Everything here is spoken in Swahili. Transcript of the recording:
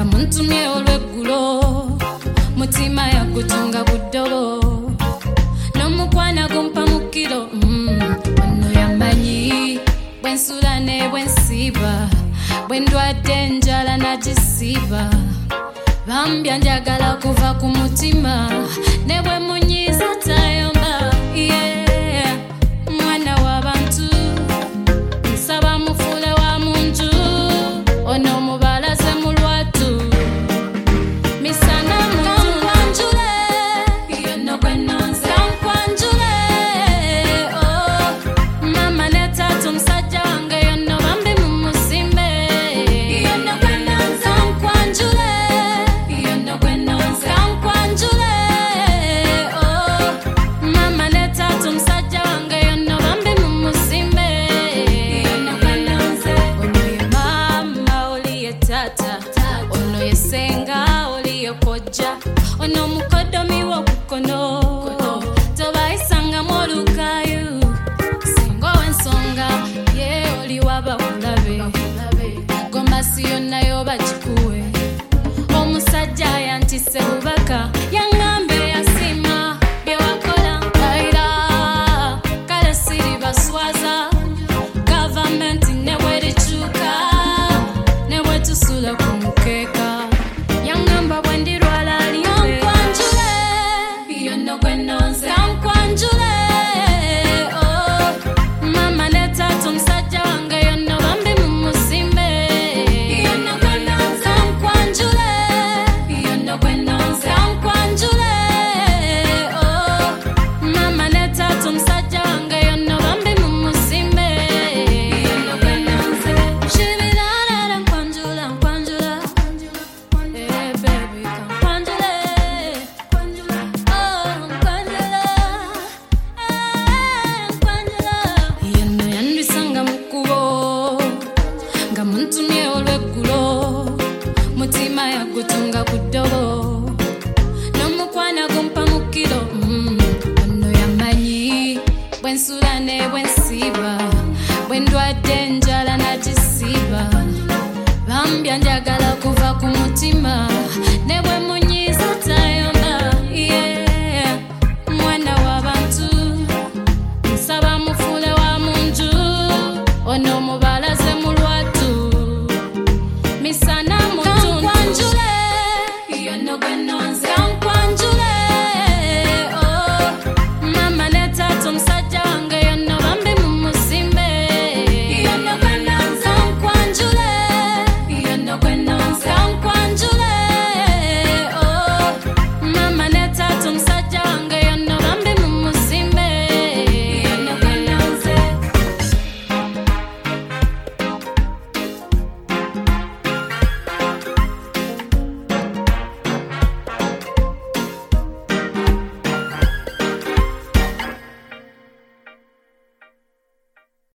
muntumye olweggulo mutima yagutunga buddobo n'omukwana gumpa mu kiro ono yamanyi bwensula ne bwensiba bwendwadde enjala nagisiba bambya njagala kuva ku mutima ne bwe munyiza tayomba yeah. Mwana w'abantu nsaba mufule wa munju ono mubalaze mu lwatu misana munkwanjule yono gwenonze nkwanjule oh. Mama ne tatu musajja wange yono bambi mumusimbe yono gwenonze nkwanjule yono gwenonze nkwanjule oh. Mama ne tatu musajja wange yono bambi mumusimbe yono gwenonze ono ye mama oli ye tata ono ye senga oli ye kojja ono mukodomi w'okukono tobayisanga molukayu singa w'ensonga ye oli wabakulabe gombasi yonna yobagikuwe omusajja yantise bubaka yaŋŋambe yasima bye wakola ayira kale siri baswaza gavamenti ne bwerikyuka ne bwetusula ku mukeeka yaŋŋamba bwe ndirwala nkwanjule yono gwenonze nkwanjule oh. Mama ne tatu musajja wange yono bambi mumusimbe yono gwenonze nkwanjule yono gwenonze nkwanjule oh. Mama ne tatu musajja wange yono bambi mumusimbe yono gwenonze shibirara nkwanjula nkwanjula eh baby nkwanjule oh nkwanjula nkwanjula yono yandwisanga mu kkubo nga muntumye olweggulo mutima yagutunga